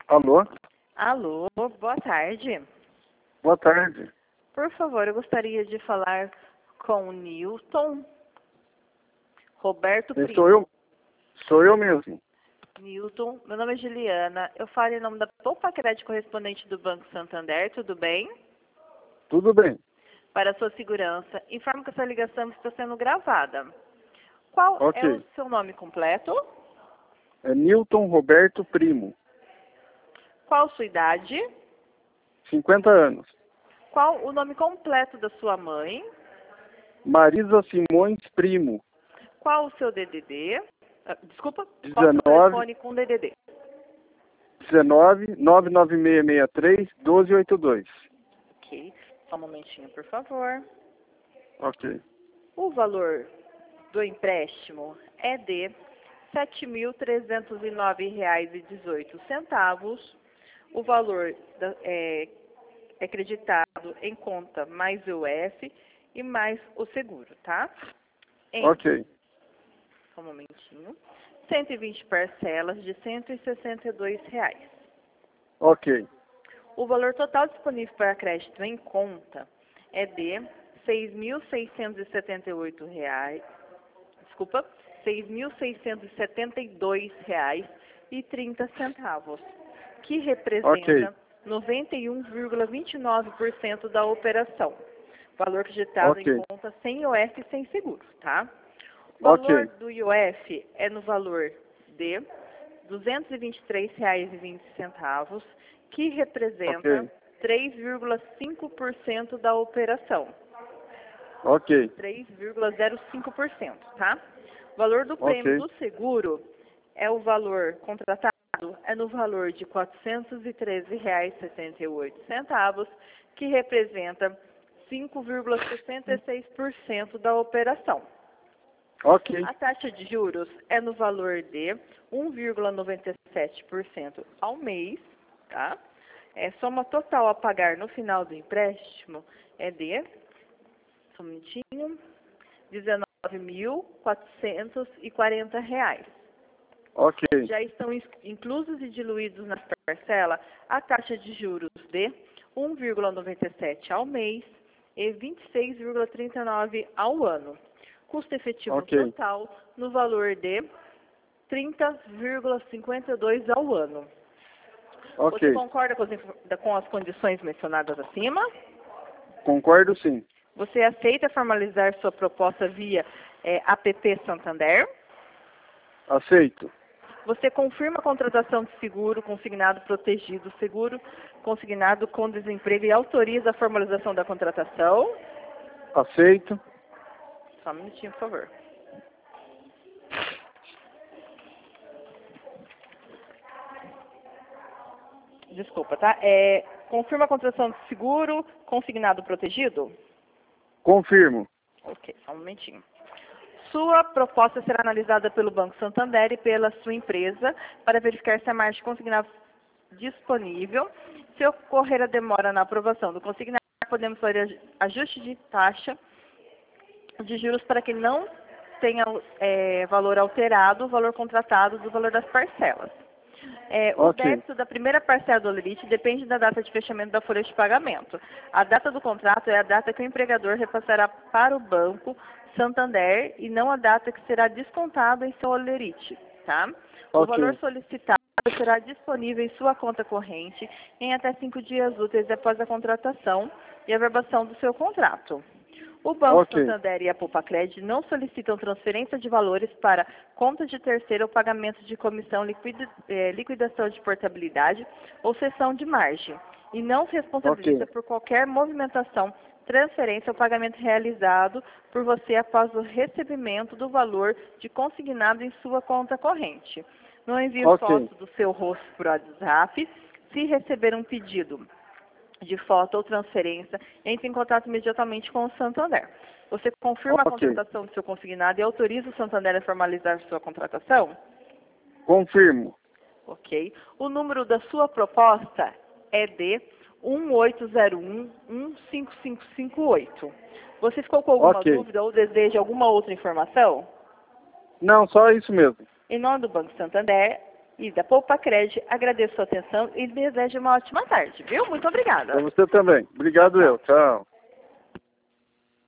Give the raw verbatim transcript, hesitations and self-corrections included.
Alô? Alô, boa tarde. Boa tarde. Por favor, eu gostaria de falar com o Newton Roberto Quem Primo. sou eu? Sou eu mesmo. Newton, meu nome é Juliana. Eu falo em nome da Poupa Crédito correspondente do Banco Santander, tudo bem? Tudo bem. Para a sua segurança, informo que essa ligação está sendo gravada. Qual Ok. é o seu nome completo? É Newton Roberto Primo. Qual a sua idade? cinquenta anos. Qual o nome completo da sua mãe? Marisa Simões Primo. Qual o seu D D D? Ah, desculpa, qual o seu dezenove, telefone com D D D? dezenove, nove nove seis seis três, um dois oito dois. Ok, só um momentinho, por favor. Ok. O valor do empréstimo é de sete mil trezentos e nove reais e dezoito centavos. O valor da, é, é creditado em conta mais o F e mais o seguro, tá? Em, Ok. só um momentinho. cento e vinte parcelas de cento e sessenta e dois reais. Ok. O valor total disponível para crédito em conta é de seis mil seiscentos e setenta e oito reais, desculpa, seis mil seiscentos e setenta e dois reais e trinta centavos, que representa Ok. noventa e um vírgula vinte e nove por cento da operação. Valor acreditado Ok. em conta sem I O F e sem seguro, tá? O valor Ok. do I O F é no valor de duzentos e vinte e três reais e vinte centavos, que representa Ok. três vírgula cinco por cento da operação. Ok. três vírgula zero cinco por cento, tá? O valor do prêmio Ok. do seguro é o valor contratado, é no valor de quatrocentos e treze reais e sessenta e oito centavos, que representa cinco vírgula sessenta e seis por cento da operação. Ok. A taxa de juros é no valor de um vírgula noventa e sete por cento ao mês, tá? É, soma total a pagar no final do empréstimo é de, só um minutinho, dezenove mil quatrocentos e quarenta reais. Ok. Já estão inclusos e diluídos na parcela a taxa de juros de um vírgula noventa e sete ao mês e vinte e seis vírgula trinta e nove ao ano. Custo efetivo Ok. total no valor de trinta vírgula cinquenta e dois ao ano. Você Ok. concorda com as, com as condições mencionadas acima? Concordo sim. Você aceita formalizar sua proposta via é, app Santander? Aceito. Você confirma a contratação de seguro consignado protegido, seguro consignado com desemprego e autoriza a formalização da contratação? Aceito. Só um minutinho, por favor. Desculpa, tá? É, confirma a contratação de seguro consignado protegido? Confirmo. Ok, só um momentinho. Sua proposta será analisada pelo Banco Santander e pela sua empresa para verificar se a margem consignada disponível. Se ocorrer a demora na aprovação do consignado, podemos fazer ajuste de taxa de juros para que não tenha é, valor alterado, o valor contratado do valor das parcelas. É, o Ok. débito da primeira parcela do limite depende da data de fechamento da folha de pagamento. A data do contrato é a data que o empregador repassará para o Banco Santander e não a data que será descontado em seu olerite, tá? O Ok. valor solicitado será disponível em sua conta corrente em até cinco dias úteis após a contratação e a verbação do seu contrato. O Banco Ok. Santander e a Poupa Crédito não solicitam transferência de valores para conta de terceiro ou pagamento de comissão, liquida, eh, liquidação de portabilidade ou cessão de margem e não se responsabiliza Ok. por qualquer movimentação, transferência ou pagamento realizado por você após o recebimento do valor de consignado em sua conta corrente. Não envie Ok. foto do seu rosto por WhatsApp. Se receber um pedido de foto ou transferência, entre em contato imediatamente com o Santander. Você confirma a Ok. contratação do seu consignado e autoriza o Santander a formalizar sua contratação? Confirmo. Ok. O número da sua proposta é de um oito zero um, um cinco cinco cinco oito. Você ficou com alguma Ok. dúvida ou deseja alguma outra informação? Não, só isso mesmo. Em nome do Banco Santander, e da Poupacred, agradeço a sua atenção e desejo uma ótima tarde, viu? Muito obrigada. Para você também. Obrigado eu. Tchau.